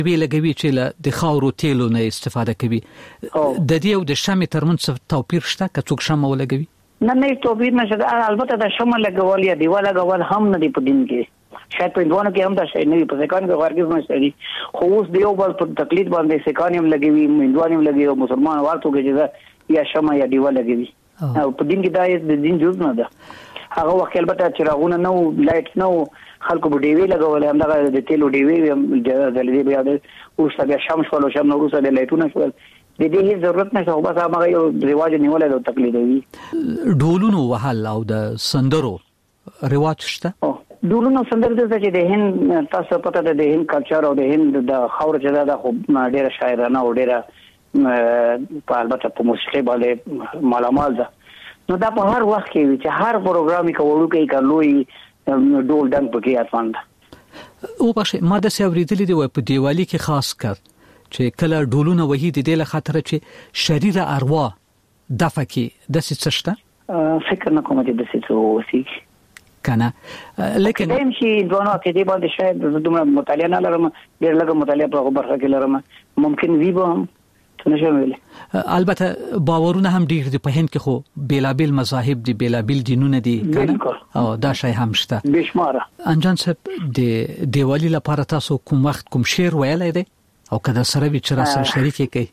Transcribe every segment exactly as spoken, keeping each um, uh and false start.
وی لګوي چې له د خاورو تیلو نه استفاده کوي د دې او د شمع ترمنځ توپیر شته که څوک شمع ولګوي؟ نه نه توپیر نشته. البته د شمع لګول یا دیوال لګول هم نه دی په دین کې، شاید په دوه کې هم دا شی نه وي، په ځکان کې ورګز نه شي. خو اوس دیو بل په تقلید باندې سکان هم لګوي، مندوان هم لګوي، مسلمان ورته کې یا شمع یا دیوال لګوي. او په دین کې دا د دین جز نه ده. هغه وخت البته چراغونه نو لایټ نو خلکو په ډیوی لګول، هم دغه د تیلو ډیوی د لدی بیا د اوس بیا شمس ولو شم نو اوس د لایټونه شول، د دې هیڅ ضرورت نشته. خو بس هغه یو رواج نیولای د تقلیدوي. ډولونو وهل او د سندرو رواج شته؟ ډولونو سندرو د چې د هند تاسو پته ده، د هند کلچر او د هند د خاور چې دا خو ډیره شاعرانه او ډیره په البته په موسیقي باندې مالامال ده. نو دا په هر وخت کې چې هر پروګرام کې وړو کې کلوې ډول ډنګ پکې اتوان ده. او بشه ما د سیوریدلې دی په دیوالی کې خاص کړ چې کله ډولونه وਹੀ د دې له خاطر چې شریر اروا دفع کې د څه شته فکر نه کوم چې د څه وسی کنه، لیکن دیم شي دوه کې دی باندې شاید دومره مطالعه نه لرم، ډیر لږه مطالعه په برخه کې لرم، ممکن وی به هم نشم. البته باورونه هم ډیر دي په هند کې، خو بیلابل مذاهب دي، بیلابل دینونه دي کنه، او دا شی هم شته بشماره. انجان صاحب د دیوالی لپاره تاسو کوم وخت کوم شعر ویلای دی او کله سره وی چې را سره شریک کی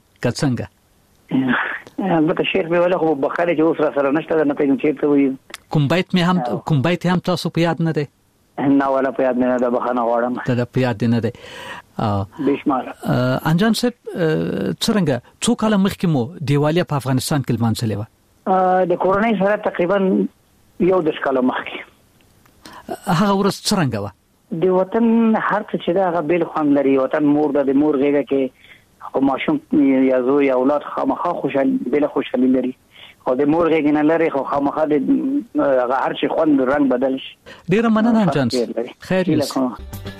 کڅنګ؟ البته شعر به ولا خو بخاله چې اوس را سره نشته، نه پېږم چې ته وی کوم بیت می هم کوم بیت هم تاسو په یاد نه دی؟ نه ولا په یاد نه ده، بخانه غواړم ته په یاد نه دی. بشماره. انجان صاحب څنګه څو کال مخکې مو دیوالی په افغانستان کې لمانځلې و؟ د کورونای سره تقریبا یو د کال مخکې. هغه ورځ څنګه و؟ د وطن هر څه چې دا غبل خوان لري، وطن مور د مور غېږه کې خو ماشوم یا زوی یا اولاد خامخا خوشاله بل خوشالي لري، او د مور غېږ نه لري خو خامخا د هر شي خوان رنگ بدل شي. ډیر مننه انجان. خیر یې.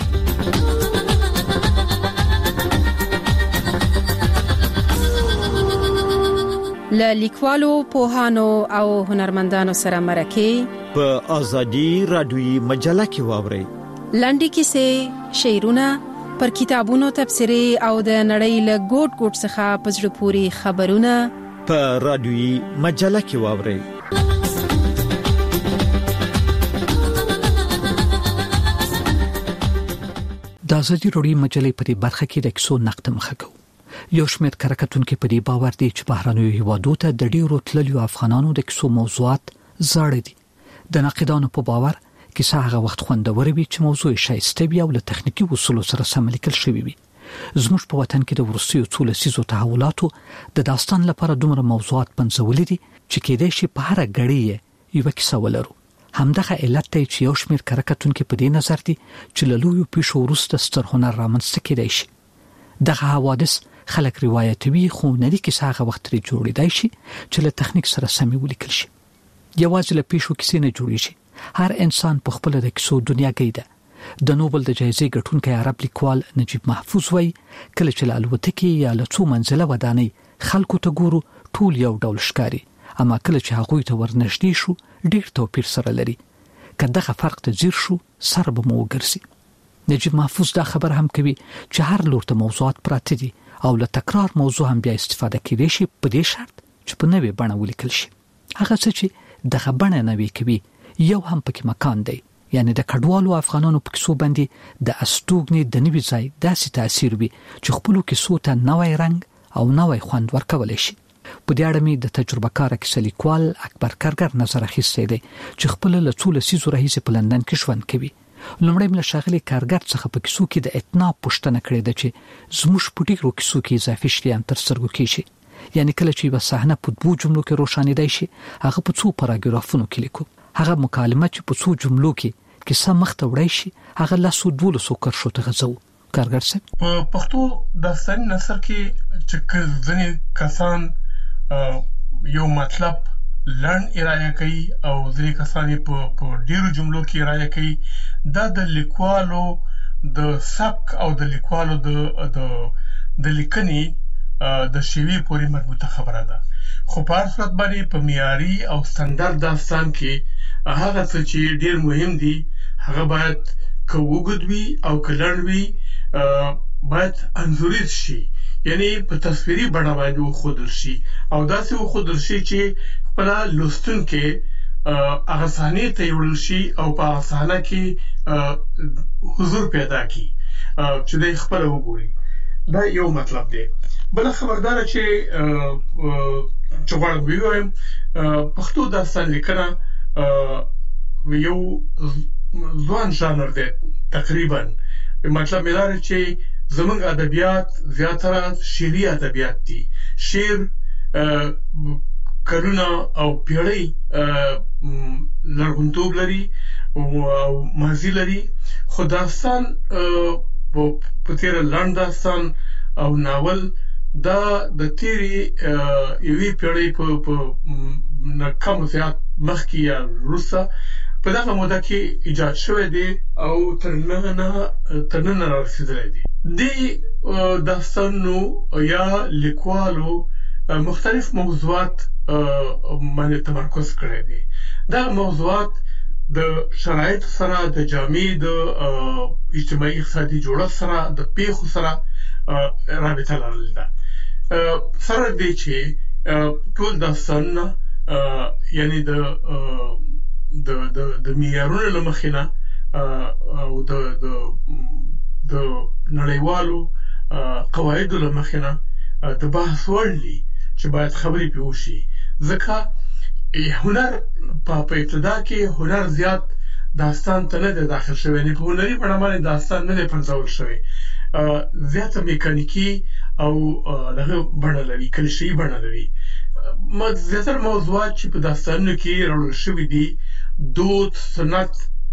له لیکوالو، پوهانو او هنرمندانو سره مرکه په ازادي رادیوي مجله کې واوري. لنډي کیسې، شعرونه، پر کتابونو تبصرې او د نړۍ له ګوټ ګوټ څخه په زړه پوري خبرونه په رادیوي مجله کې واوري. د ازادي رادیوي مجلې په دې برخه کې د کیسو نقد مخه کوو. یو شمېر کارکتونکو په دې باور دي چې بهرانيو هیوادو ته د ډیرو تللیو افغانانو د کیسو موضوعات زاړه دي. د ناقدانو په باور کیسه هغه وخت خوندور وي چې موضوع شایسته وي او له تخنیکی اصولو سره سم لیکل شوی وي. زموږ په وطن کې د ورسیو څو لسیزو تحولاتو د داستان لپاره دومره موضوعات پنځولې دي چې کېدای شي په هر غړي یو کیسه ولرو. همدغه علت دی چې یو شمېر کارکتونکو په دې نظر دي چې له لویو پیښو وروسته ستر هنر رامنځته کېدای شي. دغه حوادث خلک روایتوي، خو نه دي کیسه هغه وخت لري جوړېدای شي چې له تخنیک سره سم ولیکل شي. یوازې له پیښو کیسې نه جوړیږي. هر انسان په خپل د کیسو دنیا کې ده. د نوبل د جایزې ګټونکي عرب لیکوال نجیب محفوظ وایي کله چې له الوتکې یا له څو منزله ودانۍ خلکو ته ګورو ټول یو ډول ښکاري، اما کله چې هغوی ته ورنږدې شو ډیر توپیر سره لري. که دغه فرق ته ځیر شو سر به مو وګرځي. نجیب محفوظ دا خبر هم کوي چې هر لور ته موضوعات پراته دي او له تکرار موضوع هم بیا استفاده کېدای شي په دې شرط چې په نوې بڼه ولیکل شي. هغه څه چې دغه بڼه نوې کوي یو هم پکې مکان دی، یعنی د کډوالو افغانانو په کیسو باندې د استوګنې د نوې ځای داسې تاثیر وي چې خپلو کیسو ته نوی رنګ او نوی خوند ورکولی شي. په دې اړه مې د تجربه کار کیسه لیکوال اکبر کارګر نظر اخیستی دی چې خپل له څو لسیزو راهیسې په لندن کې ژوند کوي. لومړی مله شاغلي کارګر څخه په کیسو کې د اتنا پوښتنه کړې ده چې زموږ په ډیرو کیسو کې اضافي شیان تر سترګو کېږي، یعنی کله چې یوه صحنه په دوو جملو کې روښانېدای شي هغه په څو پاراګرافونو کې لیکو. هغه مکالمه چې په څو جملو کې کیسه مخته وړی شي هغه لاسو دولسو کرښو ته غځو. کارګر صاحب په پښتو داستاني نثر کې چې ځینې کسان یو مطلب لړن ارائه کوي او ځینې کسان په په ډیرو جملو کې ارائه کوي، دا د لیکوالو د سبک او د لیکوالو د د د لیکنې د شیوې پورې مربوطه خبره ده. خو په هر صورت باندې په معیاري او ستاندرد داستان کې هغه څه چې ډیر مهم دي هغه باید که اوږد وي او که لنډ وي باید انځوریز شي، یعنی په تصویري بڼه باندې وښودل شي او داسې وښودل شي چې خپله لوستونکی هغه صحنې ته یوړل شي او په هغه صحنه کې حضور پیدا کړي چې دی خپله وګوري. دا یو مطلب دی. بله خبرداره چې چې غواړم ووایم پښتو داستان لیکنه یو ځوان ژانر دی تقریبا. مطلب مې دا دی چې زموږ ادبیات زیاتره شعري ادبیات دي. شعر کلونه او پیړۍ لرغونتوب لري او ماضي لري، خو داستان په تېره لنډ داستان او ناول دا د تېرې یوې پیړۍ په نه کم زیات مخکې یا وروسته په دغه موده کې ایجاد شوی دی او تر ننه رارسېدلی دی. دې داستانونو یا لیکوالو مختلف موضوعات باندې تمرکز کړی دی. دغه موضوعات د شرایطو سره، د جامعې د اجتماعي اقتصادي جوړښت سره، د پیښو سره رابطه لرلې ده. سره دې چې ټول داستانونه یعنی د د د د معیارونو له مخې نه او د د د نړیوالو قواعدو له مخې نه د بحث وړ دي چې باید خبرې پرې وشي. ځکه هنر په ابتدا کې هنر زیات داستان ته نه دی داخل شوی، یعنې په هنري بڼه باندې داستان نه دی پرځول شوی، زیاته میکانیکي او دغه بڼه لري، کلیشه‌ایي بڼه لري. زیاتره موضوعات چې په داستانونو کې راوړل شوي دي دود، سنت،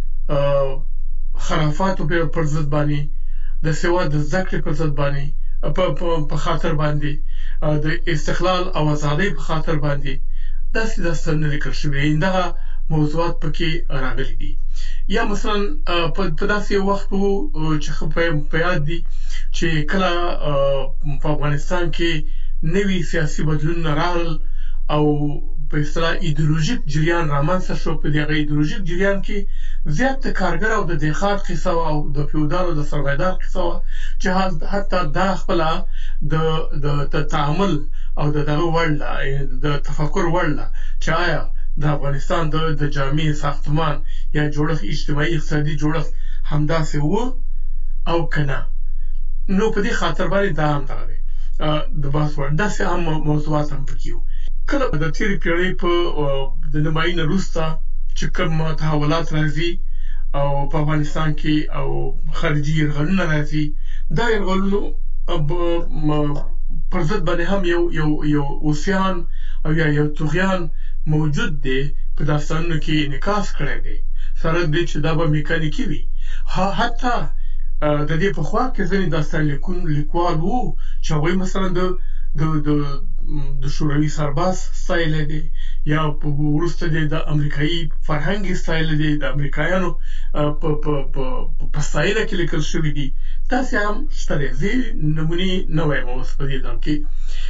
خرافاتو پر ضد باندې، د سواد د زده کړې پر ضد باندې په خاطر باندې، د استقلال او ازادۍ په خاطر باندې داسې داستانونه لیکل شوي. دغه موضوعات پکې راغلي دي. یا مثلا په داسې یو وخت و چې ښه په یاد دي چې کله په افغانستان کې نوي سیاسي بدلونونه راغلل او په اصطلاح ایدئولوژیک جریان رامنځته شو. په دغه ایدئولوژیک جریان کې زیات د کارګر او د دهقان قصه وه او د فیوډال او د سرمایه‌دار قصه وه چې حتی دا خپله د تعامل او د دغه وړ ده، د تفکر وړ ده چې آیا د افغانستان د جامع ساختمان یا جوړښت، اجتماعي اقتصادي جوړښت همداسې و او که نه. نو په دې خاطر باندې دا هم دغه دی د بحث وړ. داسې هم موضوعات هم پکې وو. کله د تېرې پیړۍ په د نیمایي نه وروسته چې کوم تحولات راځي او په افغانستان کې او خارجي یرغلونه راځي، دا یرغلونو پر ضد باندې هم یو یو یو عصیان او یا یو طغیان موجود دی، په داستانونو کې انعکاس کړی دی. سره دې چې دا به میکانیکي وي. حتی د دې پخوا کې ځینې داستان لیکوال وو چې هغوی مثلا د د د د شوروي سرباز ستایلی دی یا وروسته دی د امریکایي فرهنګ ستایلی دی، د امریکایانو په ستایله کې لیکل شوي دي. داسې هم شته دی. زه نمونې نه وایم اوس په دې ځای کې،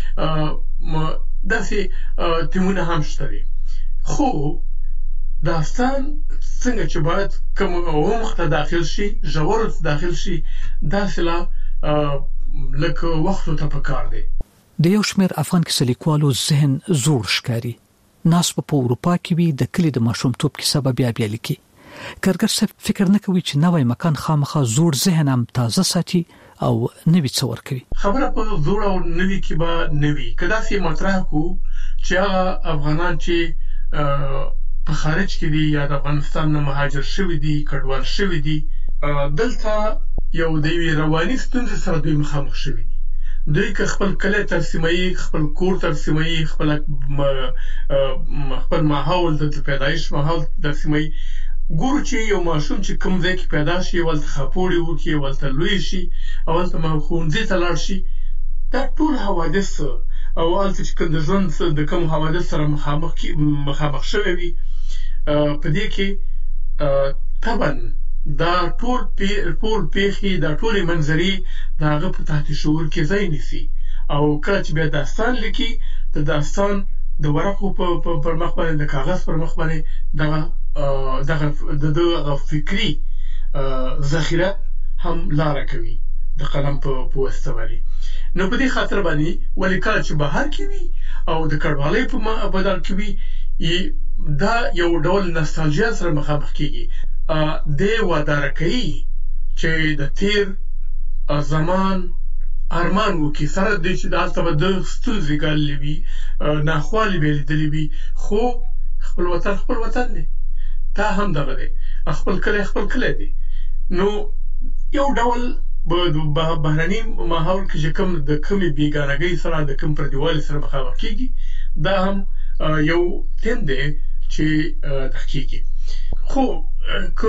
داسې تیمونه هم شته دی. خو داستان څنګه چې باید کوم عمق ته داخل شي، ژورو ته داخل شي، داسې لا لکه وختو ته پکار دی. د یو شمېر افغان کیسه لیکوالو ذهن زوړ ښکاري. ناس په اروپا کې وي، د کلي د ماشومتوب کیسه به بیا بیا لیکي. کارګر صاحب فکر نه کوي چې نوی مکان خامخا زوړ ذهن هم تازه ساتي او نوي څه ورکوي. خبره په زوړ او نوي کې به نه وي. که داسې مطرح کړو چې هغه افغانان چې په خارج کې دي یا د افغانستان نه مهاجر شوي دي، کډوال شوي دي، دلته یو د یوې رواني ستونزې سره دوی مخامخ شوي دي. دوی که خپل کلی ترسیموي، خپل کور ترسیموي، خپل خپل ماحول د پیدایش ماحول ترسیموي، ګورو چې یو ماشوم چې کوم ځای کې پیدا شي، ولته خاپوړې وکړي، ولته لوی شي، ولته ښوونځي ته لاړ شي، دا ټول حوادث او هلته چې کوم د ژوند د کوم حوادث سره مخامخ مخامخ شوی وي، په دې کې طبعا دا ټول ټول پیښې، دا ټولې منظرې د هغه په تحت شعور کې ځای نیسي. او کله چې بیا داستان لیکي، د داستان د ورقو پر مخ باندې، د کاغذ پر مخ باندې دغه دغه د دغه فکري ذخیره هم لاره کوي. د قلم په واسطه باندې. نو په دې خاطر باندې ولې کله چې بهر کې وي او د کډوالۍ په بدل کې وي دا یو ډول نوستالژیا سره مخامخ کیږي. د وادار کوي چې د تیر زمان ارمان وکړي سره د چې دالته به د ستونزې ګاللې وي ناخوالې به لیدلې وي خو خپل وطن خپل وطن دی دا هم دغه دی خپل کلی خپل کلی دی. نو یو ډول بهرني ماحول کې چې کوم د کومې بیګانګۍ سره د کوم پردیوالي سره مخامخ کیږي دا هم یو تیم دی چې دقیقي. خو که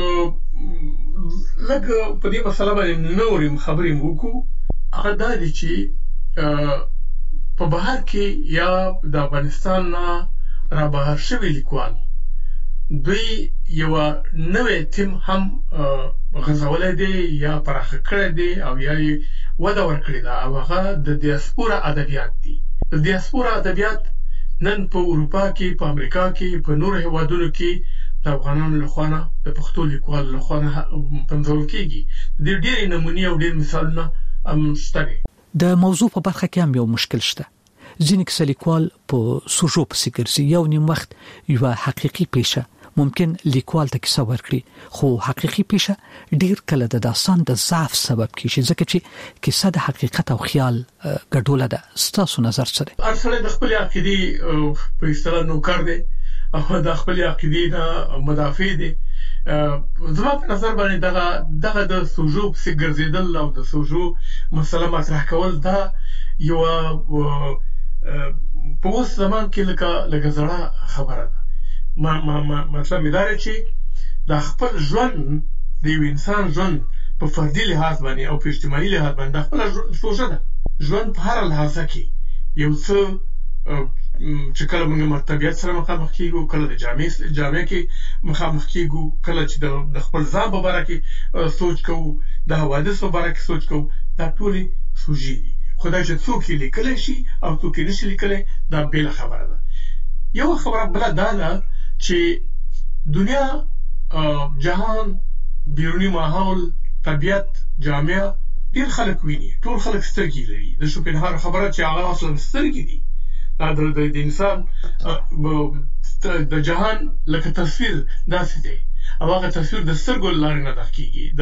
لږ په دې مسله باندې نورې خبرې وکړو هغه دا دی چې په بهر کې یا د افغانستان نه را بهر شوي لیکوال دوی یو نوې تیم هم غځولی دی یا پراخه کړی دی او یا یې وده ورکړې ده او هغه د دیاسپورا ادبیات دي. د دیاسپورا ادبیات نن په اروپا کې په امریکا کې په نورو هیوادونو کې د افغانانو لخوا نه د پښتو لیکوالو لخوا نه پنځول کېږي. د ډېرې نمونې او ډېر مثالونه هم شته دي. د موضوع په برخه کې هم یو مشکل شته. ځینې کیسه لیکوال په سوژو پسې ګرځي. یو نیم وخت یوه حقیقي پیشه ممکن لیکوال ته کیسه ورکړي خو حقیقي پیشه ډیر کله د داستان د ضعف سبب کیږي ځکه چې کیسه د حقیقت او خیال ګډوله ده. ستاسو نظر څه دی؟ هر سړی د خپلې عقیدې په اصطلاح نوکر دی او د خپلې عقیدې نه مدافع دی. زما په نظر باندې دغه دغه د سوژو پسې ګرځېدل او د سوژو مسله مطرح کول دا یوه په اوس زمان کې لکه لکه زړه خبره ده. ما ما ما مطلب مې دا دی چې د خپل ژوند د یو انسان ژوند په فردي لحاظ باندې او په اجتماعي لحاظ باندې د خپله سوژه ده. ژوند په هره لحاظه کې یو څه چې کله موږ مرتبیت سره مخامخ کېږو کله د جامع جامع کې مخامخ کېږو کله چې د خپل ځان په باره کې سوچ کوو د حوادث په باره کې سوچ کوو دا ټولې سوژې دي. خو دا چې څوک یې لیکلی شي او څوک یې نشي لیکلی دا بېله خبره ده. یو خبره بله دا ده چې دنیا جهان بیرونی ماحول طبیعت جامعه ډېر خلک ویني ټول خلک سترګې لري. د شوپنهاور خبره چې هغه اصلا سترګې دي دا د انسان د جهان لکه تصویر داسې دی او هغه تصویر د سترګو له لارې نه دغه کېږي د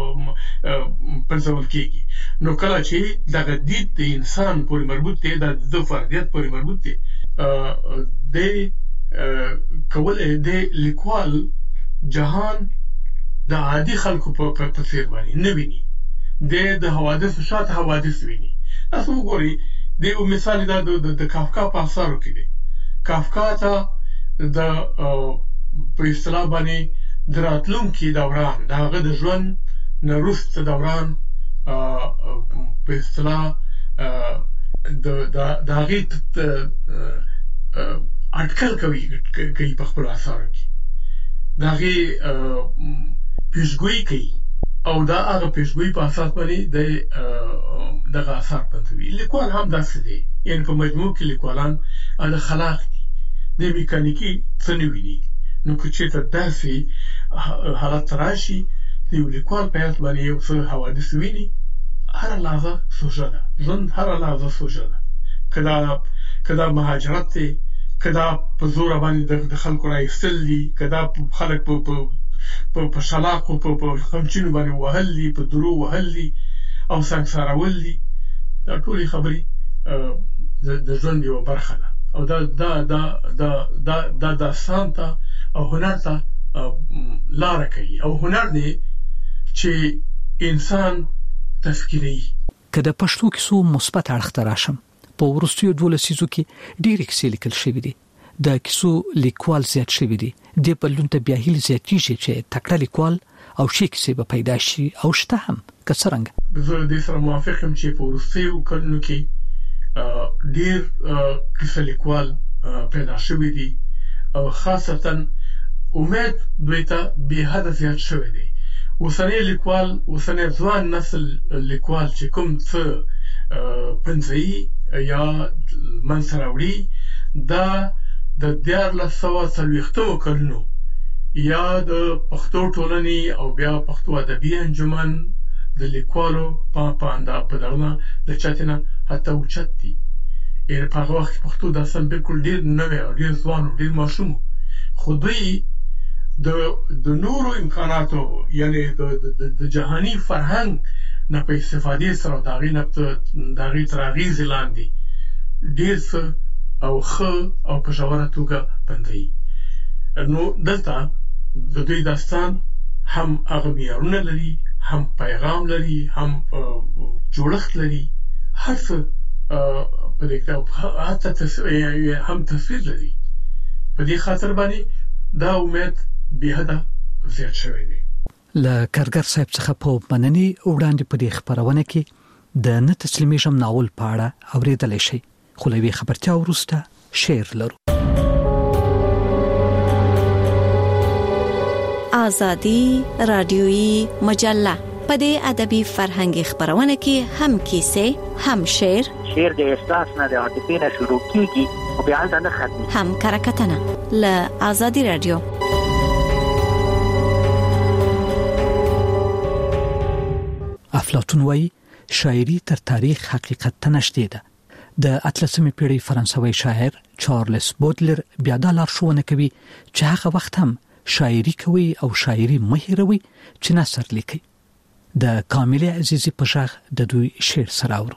پنځول کېږي. نو کله چې دغه دید د انسان پورې مربوط دی د د فردیت پورې مربوط دی د کولی د لیکوال جهان د عادي خلکو په څېر باندې نه ویني د د حوادثو شاته حوادث ویني. تاسو وګورئ د یو مثال دا د کافکا په اثارو کې دی. کافکا ته د په اصطلاح باندې د راتلونکي دوران د هغه د ژوند نه وروسته دوران په اصطلاح د هغې اټکل کوي کوي په خپلو اثارو کې د هغې پیشګویي کوي او دا هغه پیشګویي په اساس باندې د دغه اثار پنځوي. لیکوال هم داسې دی یعنې په مجموع کې لیکوالان د خلاق دي د میکانیکي څه نه ویني. نو که چېرته داسې حالت راشي د یو لیکوال په حیث باندې یو څه حوادث ویني هره لحظه سوژه ده. ژوند هره لحظه سوژه ده. که دا که دا مهاجرت دی که دا په زوره باندې د خلکو رایستل دي که دا خلک په په شلاقو په خمچینو باندې وهل دي په درو وهل دي او سنګسارول دي دا ټولې خبرې د ژوند یوه برخه ده او دا دا دا دا دا دا داستان ته او هنر ته لاره کوي او هنر دی چې انسان تفکیروي. که د پښتو کیسو مثبت اړخ ته راشم په وروستیو دوه لسیزو کې ډېرې کیسې لیکل شوي دي. د کیسو لیکوال زیات شوي دي. دې بدلون ته بیا هیله زیاتېږي چې تکړه لیکوال او ښې کیسې به پیدا شي او شته هم که څرنګه. زه دې سره موافق یم چې په وروستیو کلونو کې ډېر کیسه لیکوال پیدا شوي دي او خاصتا امید دوی ته بې حده زیات شوی دی. اوسنی لیکوال اوسنی ځوان نسل لیکوال چې کوم څه پنځوي یا منځته راوړي دا د دیارلس سوه څلوېښتمو کلونو یا د پښتو ټولنې او بیا پښتو ادبي انجمن د لیکوالو په پاندا په دغه د چاتنه حتی اوچت دي. یعنې په هغه وخت کې پښتو داستان بالکل ډېر نوی او ډېر ځوان او ډېر ماشوم و. خو دوی د د نورو امکاناتو یعنې د د جهاني فرهنګ نه په استفادې سره د هغې نه د هغې تر اغېزې لاندې ډېر څه او ښه او په ژوره توګه بندوي. نو دلته د دوی داستان هم هغه معیارونه لري، هم پیغام لري، هم جوړښت لري، هر څه په دې کې حتی هم تصویر لري. په دې خاطر باندې دا امید بې حده زیات شوی دی. له کارګر صاحب څخه په مننې وړاندې په دې خبرونه کې د نه تسلیمیږم ناول په اړه اورېدلی شئ. خو له یوې خبرتیا وروسته شعر لرو. آزادی رادیویی مجله په دې ادبي فرهنګي خبرونه کې هم کیسې، هم شعر. شعر د احساس نه د عاطفې نه شروع کیږي او بیا هلته نه ختمي. هم کرکټنه له آزادی رادیو. افلاطون وایي شاعري تر تاریخ حقیقت ته نږدې ده. د اتلسمې پیړۍ فرانسوي شاعر چارلز بودلر بیا دا لارښوونه کوي چې هغه وخت هم شاعري کوي او شاعري مه هېروئ چې نثر لیکئ. د کاملې عزیزي په غږ د دوی شعر سره اورو.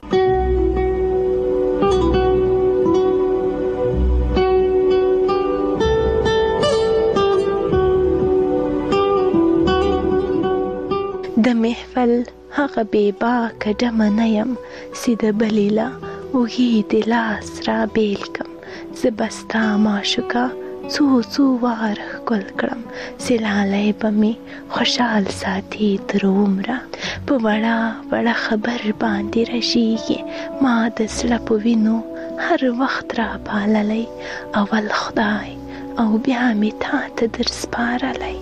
د محفل هغه بې باکه ډمه نه یم سیده بلیلا وږي د لاس را بیل کم. زه به ستا معشوقه څو څو واره ښکل کړم. سلالی به مې خوشحال ساتي تر عمره. په وړه وړه خبر باندې رژیږي ما د زړه په وینو هر وخت را پاللی. اول خدای او بیا مې تا ته در سپارلی.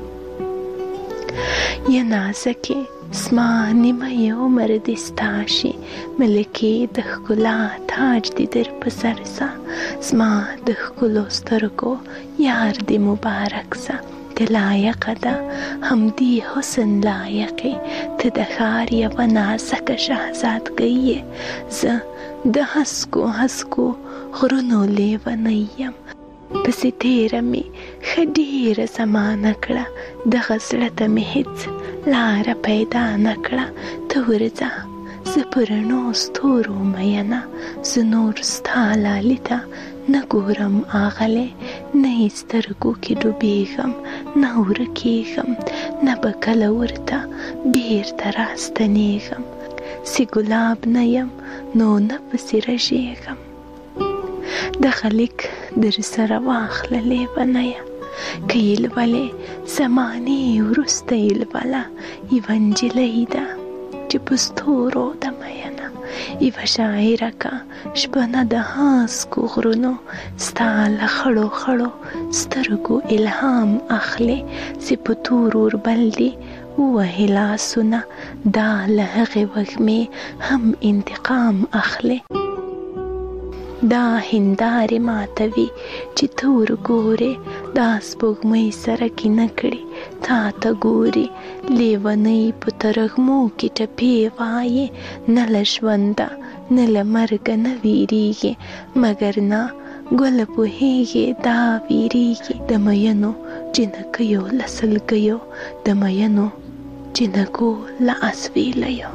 یا نازکې زما نیمه عمر دې ستا شي، ملکې د ښکلا تاج دې در په سر سه. زما د ښکلو سترګو یار دې مبارک سه. که لایقه ده همدې حسن لایقې، ته د ښار یوه نازکه شهزادګۍ یې. زه د هسکو هسکو غرونو لیونی یم. پسې تیره مې ښه ډېره زمانه کړه، دغه زړه ته مې هېڅ لاره پیدا نه کړه. ته ورځه زه په رڼو ستورو مینه، زه نور ستا لالي ته نه ګورم آغلې. نه یې سترګو کې ډوبېږم نه ورکېږم، نه به کله ورته بېرته راستنېږم. سي ګلاب نه یم نو نه پسې رژېږم. دغه لیک در سره واخله لیونیه، که یې لولې زمانې وروسته یې لوله. یوه نجلۍ ده چې په ستورو ده مینه، یوه شاعره که شپنه د هسکو غرونو، ستا له خړو خړو سترګو الهام اخلي. چې په تور اوربل دي ووهي لاسونه، دا له هغې وږمې هم انتقام اخلي. دا هندارې ماتوي چې ته ورګورې، دا سپوږمۍ سره کینه کړي تا ته ګوري. لیونۍ په ترږمو کې ټپې وایي، نه له ژونده نه له مرګه نه ویریږي. مګر نه ګله پوهیږي دا ویریږي. د مینو جنکیو له سلګیو، د مینو جنکو له اسویلیو.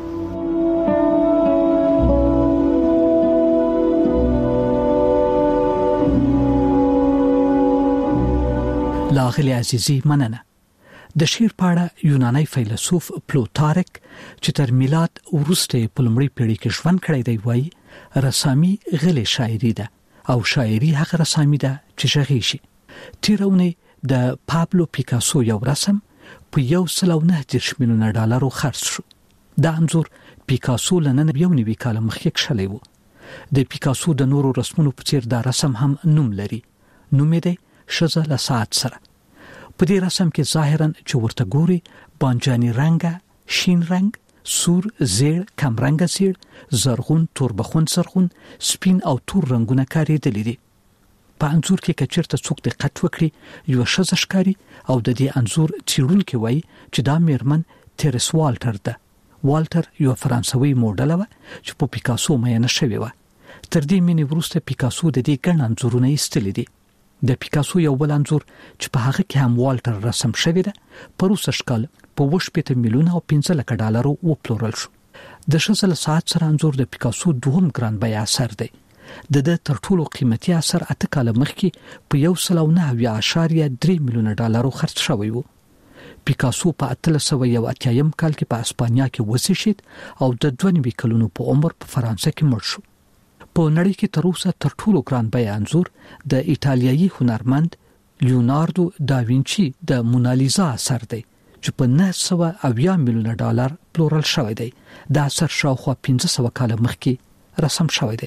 لاغلی عزیزی مننه. د شعر په اړه یونانی فیلسوف پلوتارک چې تر میلاد وروسته په لومړۍ پیړۍ کې ژوند کړی دی وایي رسامي غلې شاعري ده او شاعري هغه رسامي ده چې غږی شي. تیرونه د پابلو پیکاسو یو رسم په یو سل او نه دېرش میلیونه ډالرو خرڅ شو. دا انځور پیکاسو لنن یو نوي کال مخکې کښلی و. د پیکاسو د نورو رسمونو په څیر دا رسم هم نوم لري. نوم یې دی ښځه له ساعت سره. په دې رسم کې ظاهراً چې ورته ګوري بانجاني رنګه، شین رنګ، سور، زیړ، کم رنګه زیړ، زرغون، توربخون زرغون، سپین او تور رنګونه کارېدلي دي. په انځور کې که چېرته څوک دقت وکړي یوه ښځه ښکاري او د دې انځور څېړونکي وایي چې دا میرمن تیرس والټر ده. والټر یو فرانسوي موډل و چې په پیکاسو مې نشوي و. تر دې مینې وروسته پیکاسو د دې ګڼ انځورونه ایستلې دي. د پیکاسو یو بل انځور چې په هغه کې هم والټر رسم شوی دی په روس اشکال په وشپېته میلیونه او پنځه لکه ډالرو وپلورل شو. د شزل ساعت سره انځور د پیکاسو دوهم ګران بیه اثر دی. د د تر ټولو قیمتي اثر اته کال مخکې په یو سل او نهه اعشاریه درې میلیونه ډالرو خرڅ شوی و. پیکاسو په اتلس سوه یو اتیایم کال کې په اسپانیا کې وزیشید او د دوه نوي کلونو په عمر په فرانسه کې مړ شو. په نړۍ کې تر اوسه تر ټولو ګران بیه انځور د ایټالیایي هنرمند لیوناردو دا وینچي د مونالیزا اثر دی چې په نه سوه اویا میلیونه ډالر پلورل شوی دی. دا اثر شاوخوا پنځه سوه کال مخکې رسم شوی دی.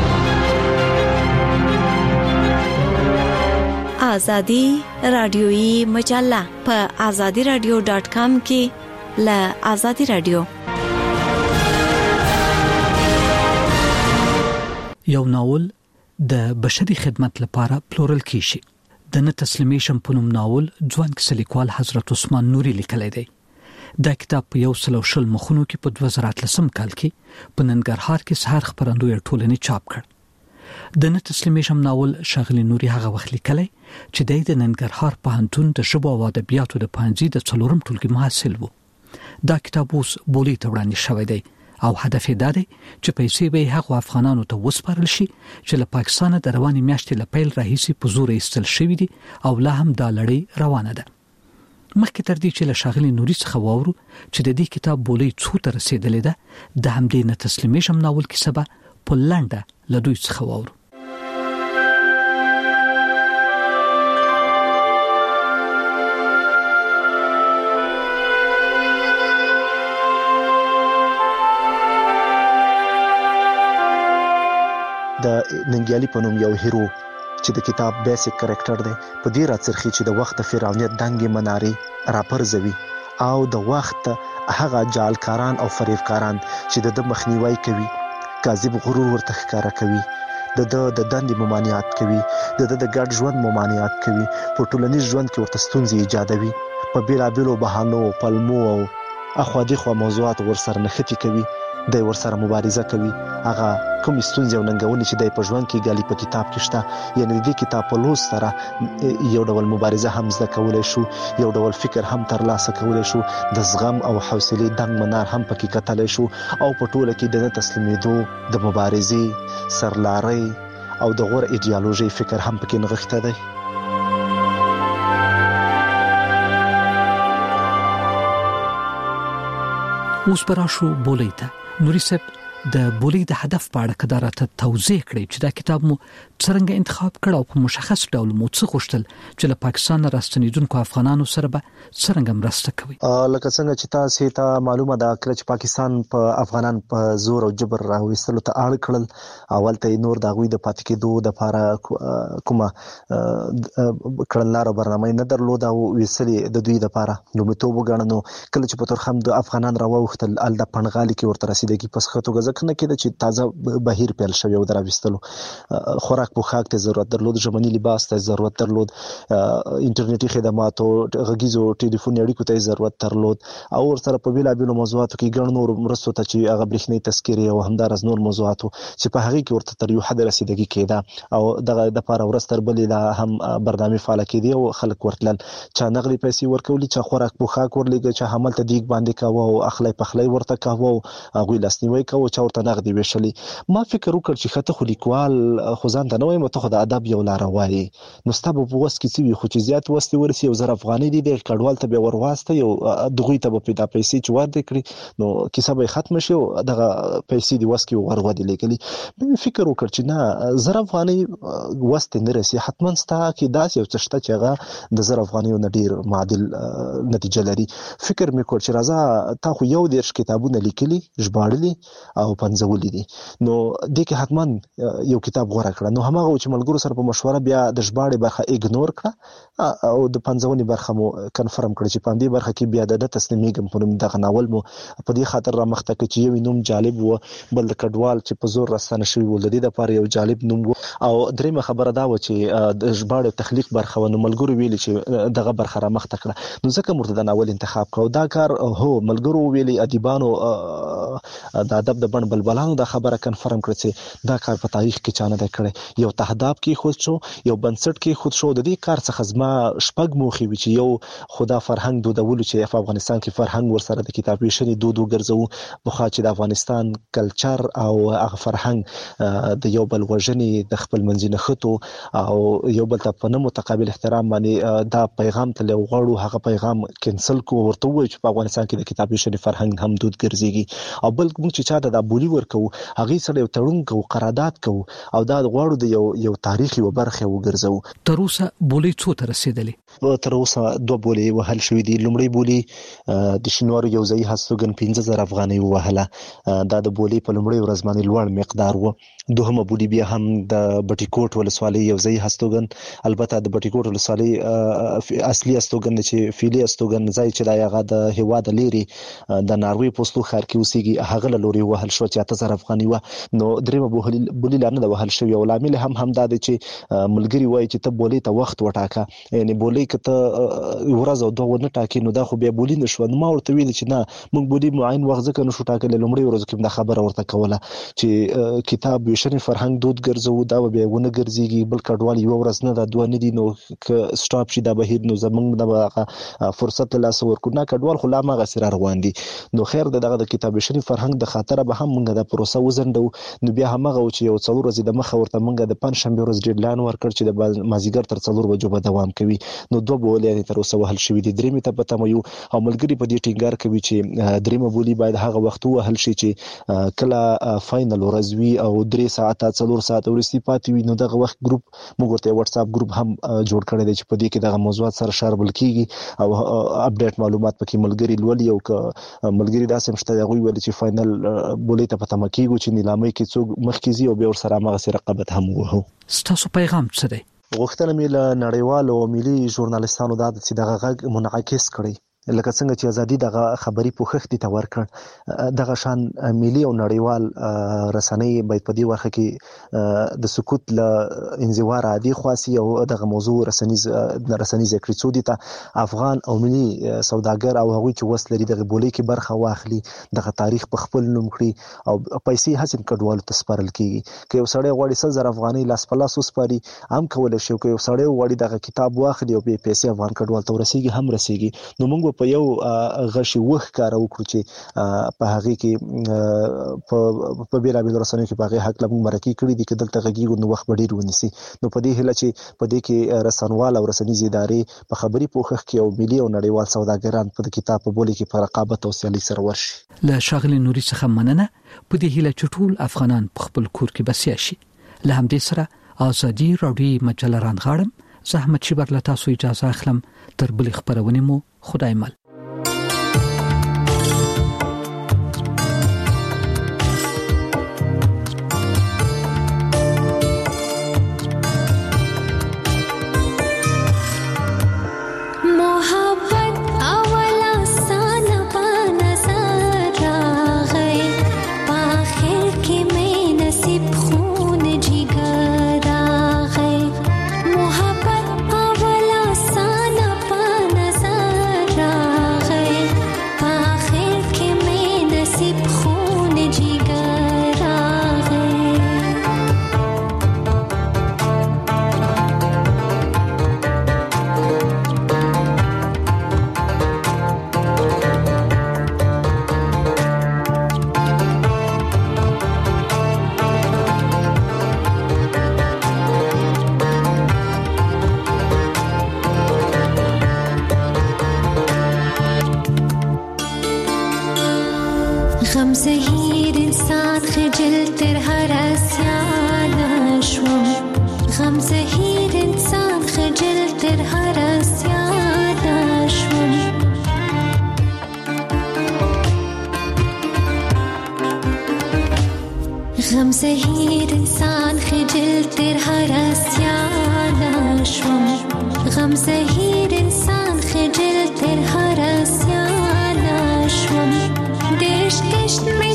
آزادی رادیویی مجله په آزادی رادیو ډاٹ کام کې له آزادی رادیو. یو ناول د بشري خدمت لپاره پلورل کیږي. د نه تسلیمیشن په نوم ناول ځوان کیسه لیکوال حضرت عثمان نوري لیکلی دی. دا کتاب په یو سل او شل مخونو کې په دوه زره اتلسم کال کې په ننګرهار کې سحر خپرندوی ټولنې چاپ کړ. د نه تسلیمیشن ناول شاغلی نوري هغه وخت لیکلی چې د ننګرهار پوهنتون د ژبو او ادبیاتو د پوهنځي د څلورم ټولګي محصل و. دا کتاب اوس بولې ته وړاندې شوی دی او هدف یې دا دی چې پیسې به هغو افغانانو ته وسپارل شي چې له پاکستان د رواني میاشتې له پیل راهیسې په زور ایستل شوي دي او لا هم دا لړۍ روانه ده. مخکې تر دې چې له شاغلي نوري څخه واورو چې د دې کتاب بولې څو ته رسېدلې ده، د همدې نه تسلیمیشم ناول کیسه به په لنډه له دوی څخه واورو. د ننګیالي په نوم یو هیرو چې د کتاب بیسیک کریکټر دی په دې راڅرخي چې د وخت فرعونیت دنګې منارې راپرځوي او د وخت هغه جالکاران او فریبکاران چې د مخنیوي کوي، کاذب غرور ورته ښکارا کوي، د د د دندې ممانعت کوي، د د د ګډ ژوند ممانعت کوي، په ټولنیز ژوند کې ورته ستونزې ایجادوي، په بیلابیلو بهانو پلمو او اخوا دیخوا موضوعات ورسره نښتي کوي، د ورسره مبارزه کوي. هغه کوم ستونزې او ننګونې چې د په ژوند کې ګالي په کتاب کې شته، یعنی د کتاب په لوست سره یو ډول مبارزه هم زده کولای شو، یو ډول فکر هم ترلاسه کولای شو، د زغم او حوصلې دنګ منار هم پکې کتلای شو او په ټوله کې د نه تسلیمېدو د مبارزې سرلاري او د غوره ایډیالوژي فکر هم پکې نغښته دی. اوس براشو بولې ته. نوري صاحب د بولې د هدف په اړه کدارته توضیح کړي چې دا کتاب مو څنګه انتخاب کړ او په مشخص ډول مو څه غوښتل چې له پاکستان راستنیدونکو افغانانو سره به څنګه مرسته کوي. لکه څنګه چې تاسو ته معلومه ده کله چې پاکستان په افغانان په زور او جبر راوستلو ته اړ کړل، اول ته نور د غوي د پاتې کېدو د لپاره کومه کړنلار برنامه نه درلوده او وسلې د دوی لپاره لومړیتوب وګڼنو. کله چې په ترخم د افغانان راوختل ال د پنغالي کې ورته رسیدګي پس خطو ځکه نه کېده چې تازه بهیر پیل شوی او دراوستلو خوراک پوښاک ته ضرورت درلود، ژمنی لباس ته ضرورت درلود، انټرنیټي خدماتو غږیزو ټلیفوني اړیکو ته ضرورت درلود او ورسره په بیلابیلو موضوعاتو کې ګڼ نور مرستو ته چې هغه برېښنایي تذکرې او همدارس نور موضوعاتو چې په هغه کې ورته تر یو حد رسیدګي کېده او دغه د لپاره ورستر بلې لا هم برنامه فعال کېدی او خلک ورتلل چا نغلي پیسې ورکولي، چا خوراک پوښاک ورلېږي، چا حمل ته دیګ باندې کاوه او اخلي پخلي ورته کاوه او هغه لاسنیوي کاوه، چا ورته نغدي وشلي. ما فکر وکړ چې خطه خو لیکوال خو ځان ته نه وایم، ته خو د ادب یو لار وایي، نو ستاسو په وس کې څه وي خو چې زیات وستي ورسي یو زر افغاني دي د کډوال ته به ورواسته یو دغوی ته په پیدا پیسې چې ورته کړی نو کیسه به ختم شي او دغه پیسې دی وس کې ورغودي لګلی. مې فکر وکړ چې نه زر افغاني وست نه رسي، حتما ستا کې داس یو څه شته چې هغه د زر افغاني نه ډیر معادل نتیجه لري. فکر مې کړ چې راځه تا خو یو دیرش کتابونه لیکلي ژباړلي او او پنځولې دي. نو د کې حتمان یو کتاب غوړه کړه. نو همغه چې ملګرو سره په مشوره بیا د ژباړې برخه ایګنور کړه او د پنځونې برخه مو کنفرم کړ چې په دې برخه کې بیا د تسلیمیږم په نوم دغه ناول مو په دې خاطر را مخته کې چې یو نوم جالب و، بل د کډوال چې په زور راستنه شوی و، د دې لپاره یو جالب نوم و. او درېمه خبره دا و چې د ژباړې تخلیق برخه و. نو ملګرو ویلي چې دغه برخه را مخته کړه. نو ځکه مرته د ناول انتخاب کړو. دا کار هو ملګرو ویلي ادیبانو د ادب د بڼ بلبلانو دا خبره کنفرم کړه چې دا کار په تاریخ کې چانه دی کړی. یو تهداب کې خود شو، یو بنسټ کې خود شو. د دې کار څخه زما شپږ موخې وي چې یو خدا فرهنګ دودولو چې په افغانستان کې فرهنګ ورسره د کتابلیشنې دود وګرځو، بخوا چې د افغانستان کلچر او هغه فرهنګ د یو بل وژنې د خپل منځي نښتو او یو بل ته په نه متقابل احترام باندې دا پیغام ته لغړو، هغه پیغام کینسل کو، ورته وایي چې په افغانستان کې د کتابلیشنې فرهنګ هم دود ګرځيږي. او بل موږ چې چاته د بولی ورکو هغه سره یو تړون کو، قرارداد کو او دا غواړو د یو یو تاریخي و برخه وګرځو. تر اوسه بولی څو ته رسیدلې؟ تر اوسه دوه بولی وهل شوې دي. لومړی بولی د شینوارو یو ځای هستوګن پنځه زره افغانۍ وهله. دا د بولی په لومړی ورځ باندې لوړ مقدار و. دوهمه بولی بیا هم د بټیکوټ ولسوالۍ یو ځای هستوګن، البته د بټیکوټ ولسوالۍ اصلي هستوګن چې فعلي هستوګن ځای چې دا هغه د هیواد لري د ناروی پوسټو خار کې اوسېږي، هغه له لوري وهل شو چې اته زره افغانۍ و. نو درېمه بولی لا نه وهل شوی او لامل هم هم دا دی چې ملګری وایي چې ته بولی ته وخت وټاکه، یعنی بولی کته ورځ او دوه نه ټاکي نو دا خو بیا بولی نشو. نو ما ورته ویل چې نه موږ بولی معین وخت ځکه نشو ټاکل. لومړی ورځ کې دا خبره ورته کوله چې کتاب ویشنې فرهنګ دود ګرځو، دا به ونه ګرځيږي، بل کډوال یو ورځ نه دا دوه نه دي. نو ک سټاپ شي دا بهیر نو زمونږ د فرصت لاس ورکو نه کډوال خو لا ما غسر روان دي. نو خیر دغه د کتاب ویشنې فرهنګ د خاطر به هم موږ د پروسه وزندو. نو بیا همغه چې یو څلور ورځې د مخه ورته موږ د پنځ شنبه ورځ ډیډلاین ورکړ چې د مازیګر تر څلور بجو به دوام کوي. نو دوه بولې یعنی تر اوسه وهل شوې دي. درېمه ته پته مې یو او ملګری په دې ټینګار کوي چې درېمه بولی باید هغه وخت وهل شي چې کله فاینل ورځ وي او درې ساعته څلور ساعته ورستی پاتې وي. نو دغه وخت ګروپ موږ ورته واتس اپ ګروپ هم جوړ کړی دی چې په دې کې دغه موضوعات سره شاربل کیږي او اپډیټ معلومات پکې ملګری لولي. او که ملګری داسې مشته هغه ویل چې فاینل بولی ته پته مکیږي چې نیلامه کې څوک مخکې او به ور سره مغه سره رقابت هم وو. ستاسو پیغام څه دی؟ غوښتنه مې له نړیوالو او ملي ژورنالستانو دا چې دغه غږ منعکس کړي، لکه څنګه چې ازادي دغه خبري پوښښ دي ته ورکړ، دغه شان ملي او نړیوال رسنۍ باید په دې ورخه کې د سکوت له انزوار عادي خاصي او دغه موضوع رسنیز رسنیز کړي څو دي ته افغان او ملي سوداګر او هغوی چې وسلري دغه بولی کې برخه واخلي، دغه تاریخ په خپل نوم کړي او پیسې حسن کډوالو ته سپارل کیږي. که یو سړی غواړي سل زره افغانۍ لاس په لاس وسپاري هم کولای شي، که یو سړی غواړي دغه کتاب واخلي او به پیسې افغان کډوال ته ورسیږي هم رسیږي. نو موږ په یو غشي وخ کار وکړو چې په هغه کې په په بیره بیل رسنۍ کې په هغه حق لمو مرکه کړی دي چې دلته غږیږي نو وخت ډیر ونیسي. نو په دې هله چې په دې کې رسنوال او رسنیز ادارې په خبري پوښښ کې او ملي او نړیوال سوداګران په کتاب په بولی کې په رقابت او سیالي سره ورشي. له شاغلي نوري څخه مننه. په دې هله چې ټول افغانان په خپل کور کې بسیا شي. له همدې سره ازادي راډیو مجله رانغاړم. زحمت شي بر تاسو اجازه اخلم. تر بل خبرونه مو خدای مل. غم زهیر انسان خجل تر هر اسیان شوم، غم زهیر انسان خجل تر هر اسیان شوم. غم زهیر انسان خجل تر هر اسیان شوم غم زهیر انسان خجل تر هر اسیان شوم دشت دشت